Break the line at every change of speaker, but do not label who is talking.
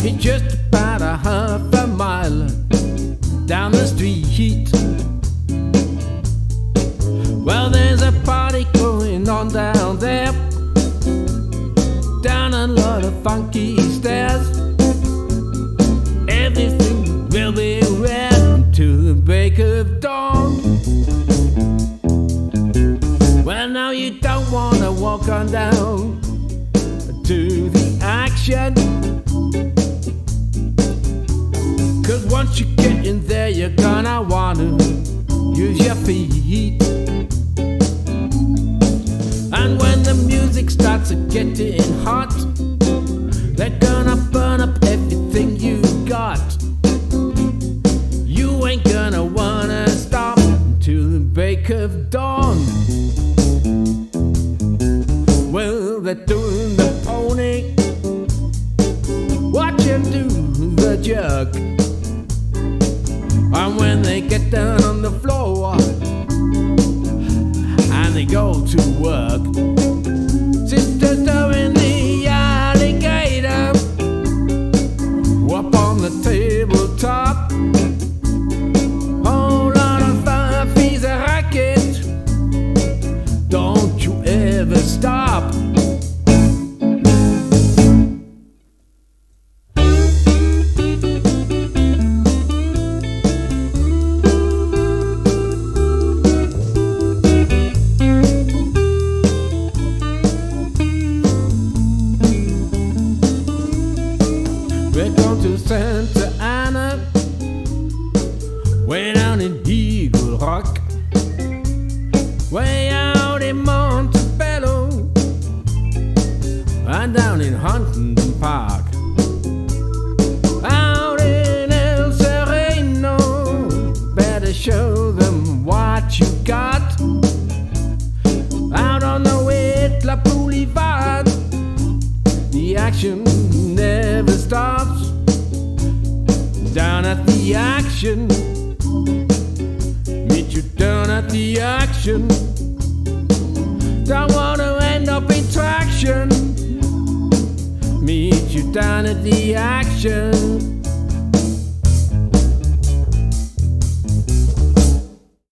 It's just about a half a mile down the street. Well, there's a party going on down there, down a lot of funky stairs. Everything will be red to the break of dawn. Well, now you don't wanna walk on down to the action, 'cause once you get in there, you're gonna wanna use your feet. And when the music starts getting hot, they're gonna burn up everything you got. You ain't gonna wanna stop till the break of dawn. Well, they're doing the pony, watch 'em do the jerk. And when they get down on the floor and they go to work, sisters doing the alligator up on the tabletop. Whole lot of fun, piece of racket, don't you ever stop. We're going to Santa Ana, way down in Eagle Rock, way out in Montebello, and down in Huntington Park, out in El Sereno. Better show them what you got. Out on the Whitla Boulevard, the action never stops. Down at the action, meet you down at the action. Don't want to end up in traction, meet you down at the action.